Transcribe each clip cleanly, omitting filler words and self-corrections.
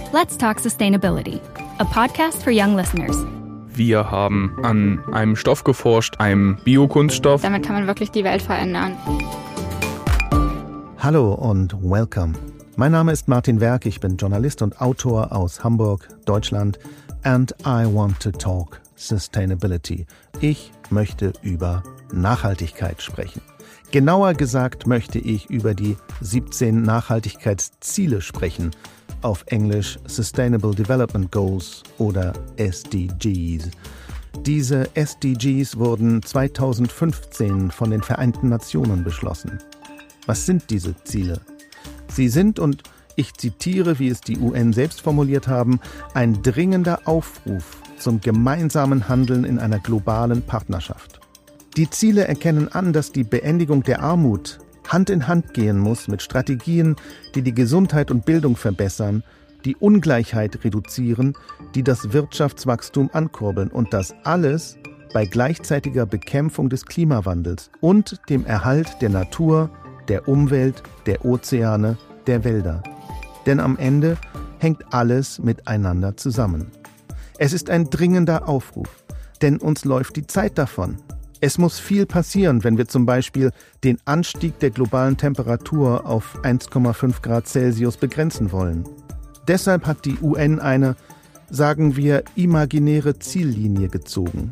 Let's Talk Sustainability, a podcast for young listeners. Wir haben an einem Stoff geforscht, einem Biokunststoff. Damit kann man wirklich die Welt verändern. Hallo und welcome. Mein Name ist Martin Werk, ich bin Journalist und Autor aus Hamburg, Deutschland. And I want to talk sustainability. Ich möchte über Nachhaltigkeit sprechen. Genauer gesagt möchte ich über die 17 Nachhaltigkeitsziele sprechen, auf Englisch Sustainable Development Goals oder SDGs. Diese SDGs wurden 2015 von den Vereinten Nationen beschlossen. Was sind diese Ziele? Sie sind, und ich zitiere, wie es die UN selbst formuliert haben, ein dringender Aufruf zum gemeinsamen Handeln in einer globalen Partnerschaft. Die Ziele erkennen an, dass die Beendigung der Armut Hand in Hand gehen muss mit Strategien, die die Gesundheit und Bildung verbessern, die Ungleichheit reduzieren, die das Wirtschaftswachstum ankurbeln und das alles bei gleichzeitiger Bekämpfung des Klimawandels und dem Erhalt der Natur, der Umwelt, der Ozeane, der Wälder. Denn am Ende hängt alles miteinander zusammen. Es ist ein dringender Aufruf, denn uns läuft die Zeit davon. Es muss viel passieren, wenn wir zum Beispiel den Anstieg der globalen Temperatur auf 1,5 Grad Celsius begrenzen wollen. Deshalb hat die UN eine, sagen wir, imaginäre Ziellinie gezogen.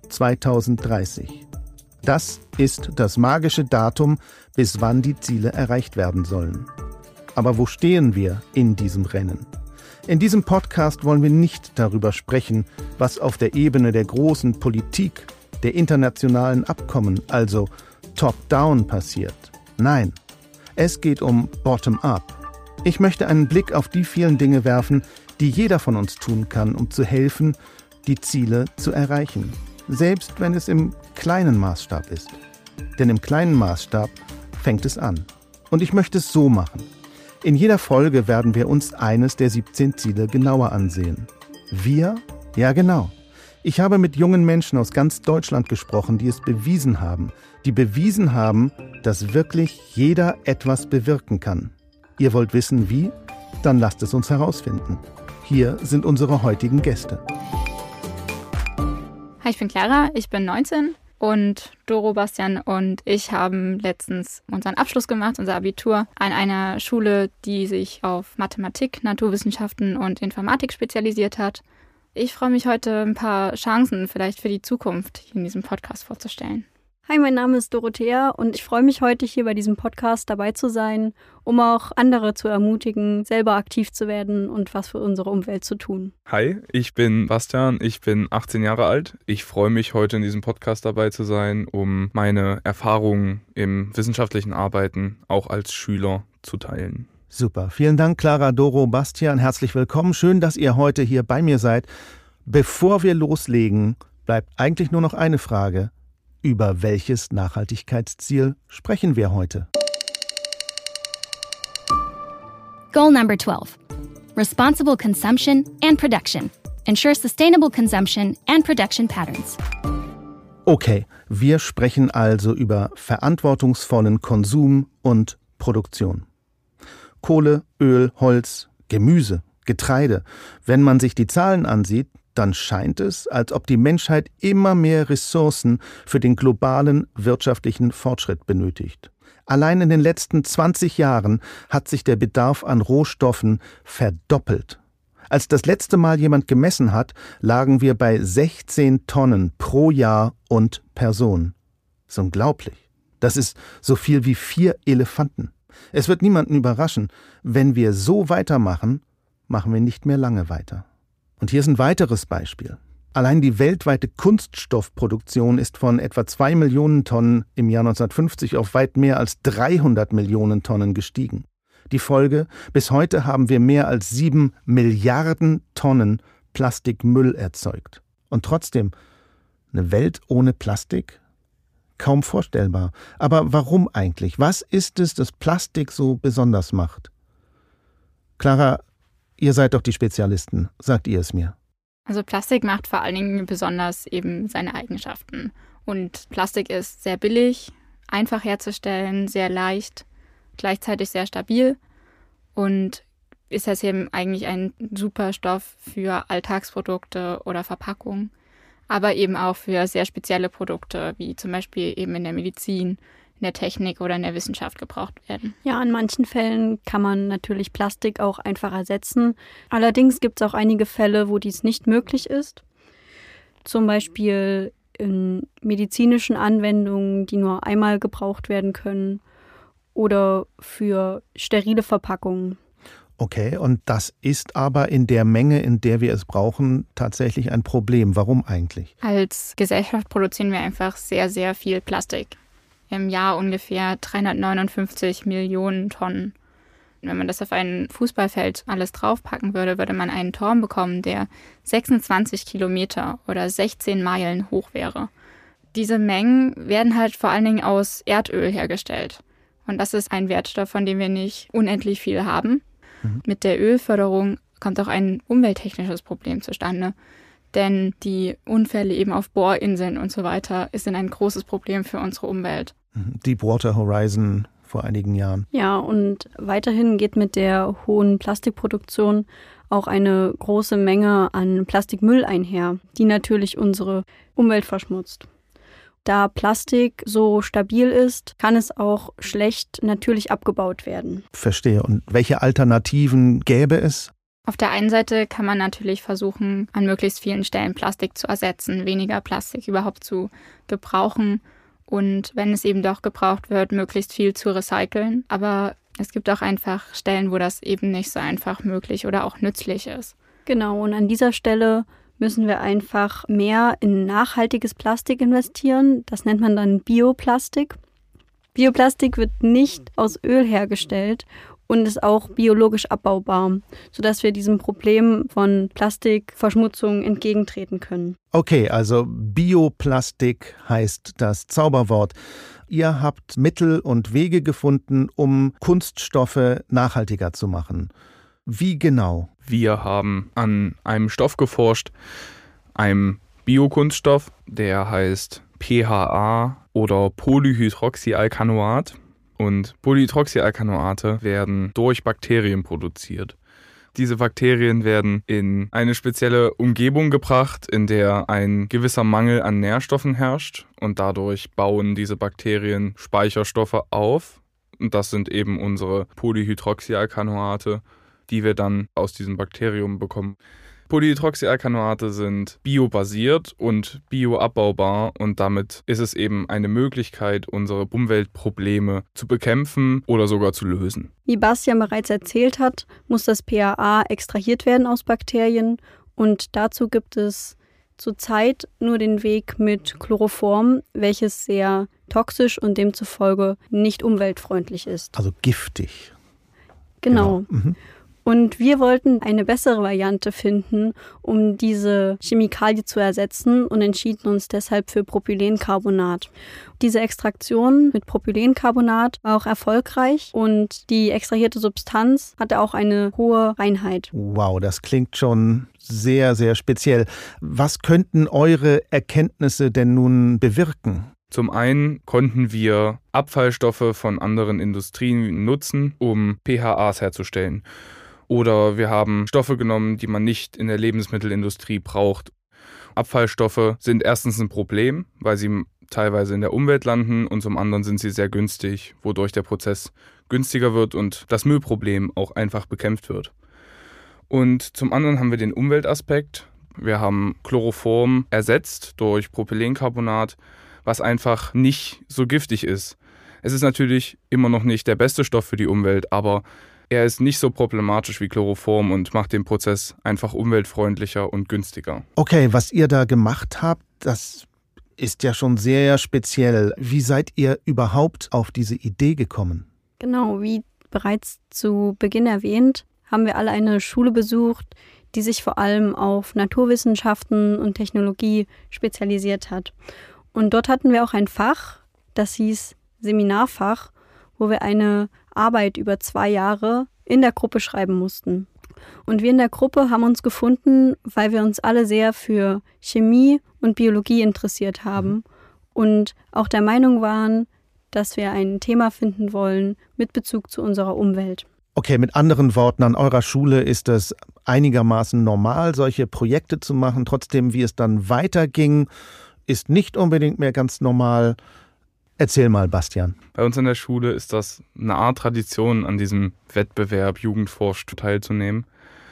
2030. Das ist das magische Datum, bis wann die Ziele erreicht werden sollen. Aber wo stehen wir in diesem Rennen? In diesem Podcast wollen wir nicht darüber sprechen, was auf der Ebene der großen Politik, der internationalen Abkommen, also top-down passiert. Nein, es geht um bottom-up. Ich möchte einen Blick auf die vielen Dinge werfen, die jeder von uns tun kann, um zu helfen, die Ziele zu erreichen. Selbst wenn es im kleinen Maßstab ist. Denn im kleinen Maßstab fängt es an. Und ich möchte es so machen. In jeder Folge werden wir uns eines der 17 Ziele genauer ansehen. Wir? Ja, genau. Ich habe mit jungen Menschen aus ganz Deutschland gesprochen, die es bewiesen haben. Die bewiesen haben, dass wirklich jeder etwas bewirken kann. Ihr wollt wissen, wie? Dann lasst es uns herausfinden. Hier sind unsere heutigen Gäste. Hi, ich bin Clara, ich bin 19 und Doro, Bastian und ich haben letztens unseren Abschluss gemacht, unser Abitur, an einer Schule, die sich auf Mathematik, Naturwissenschaften und Informatik spezialisiert hat. Ich freue mich heute, ein paar Chancen vielleicht für die Zukunft hier in diesem Podcast vorzustellen. Hi, mein Name ist Dorothea und ich freue mich heute hier bei diesem Podcast dabei zu sein, um auch andere zu ermutigen, selber aktiv zu werden und was für unsere Umwelt zu tun. Hi, ich bin Bastian, ich bin 18 Jahre alt. Ich freue mich, heute in diesem Podcast dabei zu sein, um meine Erfahrungen im wissenschaftlichen Arbeiten auch als Schüler zu teilen. Super, vielen Dank Clara, Doro, Bastian, herzlich willkommen. Schön, dass ihr heute hier bei mir seid. Bevor wir loslegen, bleibt eigentlich nur noch eine Frage. Über welches Nachhaltigkeitsziel sprechen wir heute? Goal number 12. Responsible consumption and production. Ensure sustainable consumption and production patterns. Okay, wir sprechen also über verantwortungsvollen Konsum und Produktion. Kohle, Öl, Holz, Gemüse, Getreide. Wenn man sich die Zahlen ansieht, dann scheint es, als ob die Menschheit immer mehr Ressourcen für den globalen wirtschaftlichen Fortschritt benötigt. Allein in den letzten 20 Jahren hat sich der Bedarf an Rohstoffen verdoppelt. Als das letzte Mal jemand gemessen hat, lagen wir bei 16 Tonnen pro Jahr und Person. Das ist unglaublich. Das ist so viel wie 4 Elefanten. Es wird niemanden überraschen, wenn wir so weitermachen, machen wir nicht mehr lange weiter. Und hier ist ein weiteres Beispiel. Allein die weltweite Kunststoffproduktion ist von etwa 2 Millionen Tonnen im Jahr 1950 auf weit mehr als 300 Millionen Tonnen gestiegen. Die Folge: bis heute haben wir mehr als 7 Milliarden Tonnen Plastikmüll erzeugt. Und trotzdem, eine Welt ohne Plastik? Kaum vorstellbar. Aber warum eigentlich? Was ist es, das Plastik so besonders macht? Clara, ihr seid doch die Spezialisten. Sagt ihr es mir. Also Plastik macht vor allen Dingen besonders eben seine Eigenschaften. Und Plastik ist sehr billig, einfach herzustellen, sehr leicht, gleichzeitig sehr stabil. Und ist das eben eigentlich ein super Stoff für Alltagsprodukte oder Verpackungen, aber eben auch für sehr spezielle Produkte, wie zum Beispiel eben in der Medizin, in der Technik oder in der Wissenschaft gebraucht werden. Ja, in manchen Fällen kann man natürlich Plastik auch einfach ersetzen. Allerdings gibt es auch einige Fälle, wo dies nicht möglich ist. Zum Beispiel in medizinischen Anwendungen, die nur einmal gebraucht werden können, oder für sterile Verpackungen. Okay, und das ist aber in der Menge, in der wir es brauchen, tatsächlich ein Problem. Warum eigentlich? Als Gesellschaft produzieren wir einfach sehr, sehr viel Plastik. Im Jahr ungefähr 359 Millionen Tonnen. Wenn man das auf ein Fußballfeld alles draufpacken würde, würde man einen Turm bekommen, der 26 Kilometer oder 16 Meilen hoch wäre. Diese Mengen werden halt vor allen Dingen aus Erdöl hergestellt. Und das ist ein Wertstoff, von dem wir nicht unendlich viel haben. Mit der Ölförderung kommt auch ein umwelttechnisches Problem zustande. Denn die Unfälle eben auf Bohrinseln und so weiter sind ein großes Problem für unsere Umwelt. Deepwater Horizon vor einigen Jahren. Ja, und weiterhin geht mit der hohen Plastikproduktion auch eine große Menge an Plastikmüll einher, die natürlich unsere Umwelt verschmutzt. Da Plastik so stabil ist, kann es auch schlecht natürlich abgebaut werden. Verstehe. Und welche Alternativen gäbe es? Auf der einen Seite kann man natürlich versuchen, an möglichst vielen Stellen Plastik zu ersetzen, weniger Plastik überhaupt zu gebrauchen und wenn es eben doch gebraucht wird, möglichst viel zu recyceln. Aber es gibt auch einfach Stellen, wo das eben nicht so einfach möglich oder auch nützlich ist. Genau, und an dieser Stelle müssen wir einfach mehr in nachhaltiges Plastik investieren. Das nennt man dann Bioplastik. Bioplastik wird nicht aus Öl hergestellt und ist auch biologisch abbaubar, sodass wir diesem Problem von Plastikverschmutzung entgegentreten können. Okay, also Bioplastik heißt das Zauberwort. Ihr habt Mittel und Wege gefunden, um Kunststoffe nachhaltiger zu machen. Wie genau? Wir haben an einem Stoff geforscht, einem Biokunststoff, der heißt PHA oder Polyhydroxyalkanoat. Und Polyhydroxyalkanoate werden durch Bakterien produziert. Diese Bakterien werden in eine spezielle Umgebung gebracht, in der ein gewisser Mangel an Nährstoffen herrscht. Und dadurch bauen diese Bakterien Speicherstoffe auf. Und das sind eben unsere Polyhydroxyalkanoate, die wir dann aus diesem Bakterium bekommen. Polyhydroxyalkanoate sind biobasiert und bioabbaubar und damit ist es eben eine Möglichkeit, unsere Umweltprobleme zu bekämpfen oder sogar zu lösen. Wie Bastian bereits erzählt hat, muss das PHA extrahiert werden aus Bakterien und dazu gibt es zurzeit nur den Weg mit Chloroform, welches sehr toxisch und demzufolge nicht umweltfreundlich ist. Also giftig. Genau. Und wir wollten eine bessere Variante finden, um diese Chemikalie zu ersetzen und entschieden uns deshalb für Propylencarbonat. Diese Extraktion mit Propylencarbonat war auch erfolgreich und die extrahierte Substanz hatte auch eine hohe Reinheit. Wow, das klingt schon sehr, sehr speziell. Was könnten eure Erkenntnisse denn nun bewirken? Zum einen konnten wir Abfallstoffe von anderen Industrien nutzen, um PHAs herzustellen. Oder wir haben Stoffe genommen, die man nicht in der Lebensmittelindustrie braucht. Abfallstoffe sind erstens ein Problem, weil sie teilweise in der Umwelt landen und zum anderen sind sie sehr günstig, wodurch der Prozess günstiger wird und das Müllproblem auch einfach bekämpft wird. Und zum anderen haben wir den Umweltaspekt. Wir haben Chloroform ersetzt durch Propylencarbonat, was einfach nicht so giftig ist. Es ist natürlich immer noch nicht der beste Stoff für die Umwelt, aber er ist nicht so problematisch wie Chloroform und macht den Prozess einfach umweltfreundlicher und günstiger. Okay, was ihr da gemacht habt, das ist ja schon sehr speziell. Wie seid ihr überhaupt auf diese Idee gekommen? Genau, wie bereits zu Beginn erwähnt, haben wir alle eine Schule besucht, die sich vor allem auf Naturwissenschaften und Technologie spezialisiert hat. Und dort hatten wir auch ein Fach, das hieß Seminarfach, wo wir eine Arbeit über 2 Jahre in der Gruppe schreiben mussten. Und wir in der Gruppe haben uns gefunden, weil wir uns alle sehr für Chemie und Biologie interessiert haben und auch der Meinung waren, dass wir ein Thema finden wollen mit Bezug zu unserer Umwelt. Okay, mit anderen Worten, an eurer Schule ist es einigermaßen normal, solche Projekte zu machen. Trotzdem, wie es dann weiterging, ist nicht unbedingt mehr ganz normal. Erzähl mal, Bastian. Bei uns an der Schule ist das eine Art Tradition, an diesem Wettbewerb Jugendforscht teilzunehmen.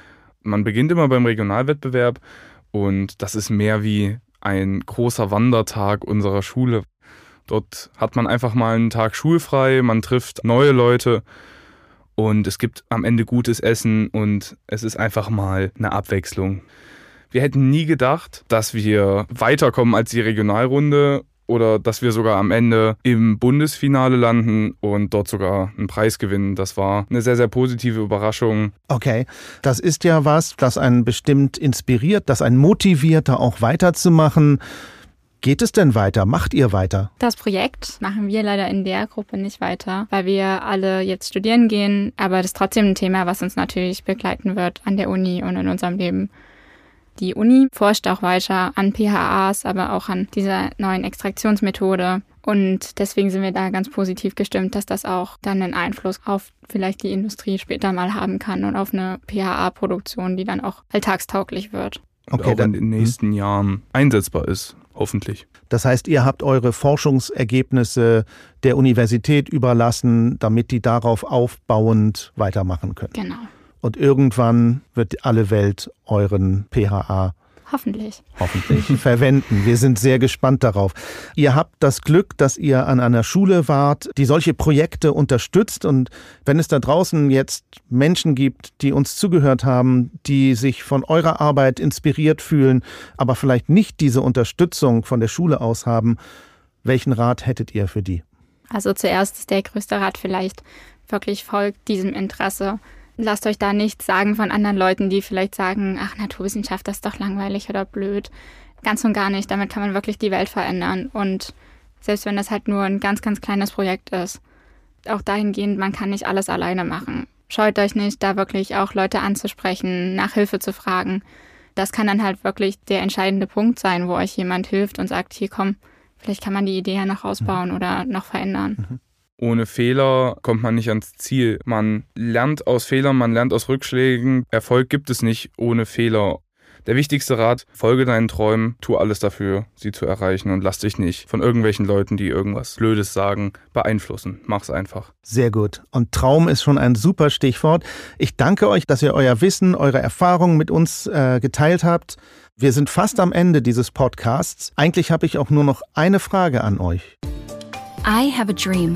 Man beginnt immer beim Regionalwettbewerb und das ist mehr wie ein großer Wandertag unserer Schule. Dort hat man einfach mal einen Tag schulfrei, man trifft neue Leute und es gibt am Ende gutes Essen und es ist einfach mal eine Abwechslung. Wir hätten nie gedacht, dass wir weiterkommen als die Regionalrunde oder dass wir sogar am Ende im Bundesfinale landen und dort sogar einen Preis gewinnen. Das war eine sehr, sehr positive Überraschung. Okay, das ist ja was, das einen bestimmt inspiriert, das einen motiviert, da auch weiterzumachen. Geht es denn weiter? Macht ihr weiter? Das Projekt machen wir leider in der Gruppe nicht weiter, weil wir alle jetzt studieren gehen. Aber das ist trotzdem ein Thema, was uns natürlich begleiten wird an der Uni und in unserem Leben. Die Uni forscht auch weiter an PHAs, aber auch an dieser neuen Extraktionsmethode. Und deswegen sind wir da ganz positiv gestimmt, dass das auch dann einen Einfluss auf vielleicht die Industrie später mal haben kann und auf eine PHA-Produktion, die dann auch alltagstauglich wird. Und okay, auch in den nächsten Jahren einsetzbar ist, hoffentlich. Das heißt, ihr habt eure Forschungsergebnisse der Universität überlassen, damit die darauf aufbauend weitermachen können. Genau. Und irgendwann wird alle Welt euren PHA hoffentlich verwenden. Wir sind sehr gespannt darauf. Ihr habt das Glück, dass ihr an einer Schule wart, die solche Projekte unterstützt. Und wenn es da draußen jetzt Menschen gibt, die uns zugehört haben, die sich von eurer Arbeit inspiriert fühlen, aber vielleicht nicht diese Unterstützung von der Schule aus haben, welchen Rat hättet ihr für die? Also zuerst ist der größte Rat vielleicht wirklich folgt diesem Interesse. Lasst euch da nichts sagen von anderen Leuten, die vielleicht sagen, ach, Naturwissenschaft, das ist doch langweilig oder blöd. Ganz und gar nicht. Damit kann man wirklich die Welt verändern. Und selbst wenn das halt nur ein ganz, ganz kleines Projekt ist, auch dahingehend, man kann nicht alles alleine machen. Scheut euch nicht, da wirklich auch Leute anzusprechen, nach Hilfe zu fragen. Das kann dann halt wirklich der entscheidende Punkt sein, wo euch jemand hilft und sagt, hier komm, vielleicht kann man die Idee ja noch ausbauen oder noch verändern. Ohne Fehler kommt man nicht ans Ziel. Man lernt aus Fehlern, man lernt aus Rückschlägen. Erfolg gibt es nicht ohne Fehler. Der wichtigste Rat, folge deinen Träumen, tu alles dafür, sie zu erreichen und lass dich nicht von irgendwelchen Leuten, die irgendwas Blödes sagen, beeinflussen. Mach's einfach. Sehr gut. Und Traum ist schon ein super Stichwort. Ich danke euch, dass ihr euer Wissen, eure Erfahrungen mit uns geteilt habt. Wir sind fast am Ende dieses Podcasts. Eigentlich habe ich auch nur noch eine Frage an euch. I have a dream.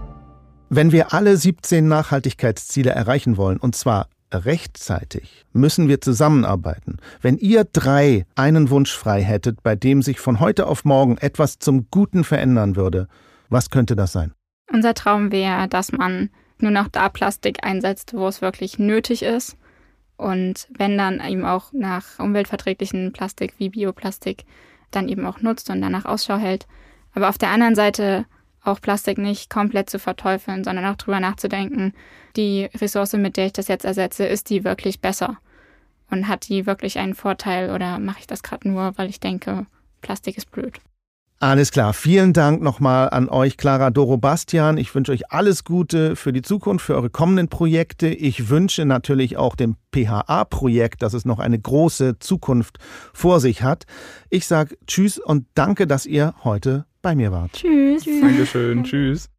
Wenn wir alle 17 Nachhaltigkeitsziele erreichen wollen, und zwar rechtzeitig, müssen wir zusammenarbeiten. Wenn ihr 3 einen Wunsch frei hättet, bei dem sich von heute auf morgen etwas zum Guten verändern würde, was könnte das sein? Unser Traum wäre, dass man nur noch da Plastik einsetzt, wo es wirklich nötig ist. Und wenn dann eben auch nach umweltverträglichen Plastik wie Bioplastik dann eben auch nutzt und danach Ausschau hält. Aber auf der anderen Seite auch Plastik nicht komplett zu verteufeln, sondern auch drüber nachzudenken, die Ressource, mit der ich das jetzt ersetze, ist die wirklich besser? Und hat die wirklich einen Vorteil oder mache ich das gerade nur, weil ich denke, Plastik ist blöd? Alles klar. Vielen Dank nochmal an euch, Clara, Doro, Bastian. Ich wünsche euch alles Gute für die Zukunft, für eure kommenden Projekte. Ich wünsche natürlich auch dem PHA-Projekt, dass es noch eine große Zukunft vor sich hat. Ich sage Tschüss und danke, dass ihr heute bei mir wart. Tschüss. Dankeschön. Tschüss.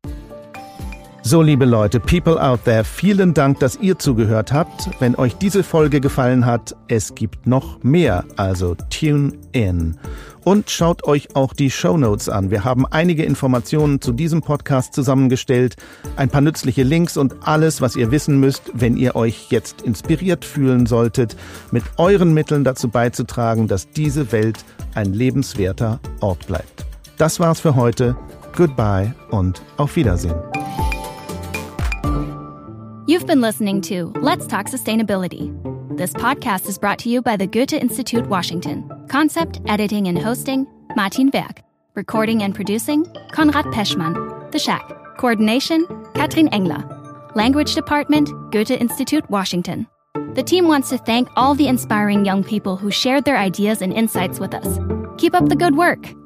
So, liebe Leute, people out there, vielen Dank, dass ihr zugehört habt. Wenn euch diese Folge gefallen hat, es gibt noch mehr, also tune in. Und schaut euch auch die Shownotes an. Wir haben einige Informationen zu diesem Podcast zusammengestellt, ein paar nützliche Links und alles, was ihr wissen müsst, wenn ihr euch jetzt inspiriert fühlen solltet, mit euren Mitteln dazu beizutragen, dass diese Welt ein lebenswerter Ort bleibt. Das war's für heute. Goodbye und auf Wiedersehen. You've been listening to Let's Talk Sustainability. This podcast is brought to you by the Goethe-Institut Washington. Concept, editing, and hosting, Martin Werk. Recording and producing, Konrad Peschmann. The Shack. Coordination, Katrin Engler. Language Department, Goethe-Institut Washington. The team wants to thank all the inspiring young people who shared their ideas and insights with us. Keep up the good work.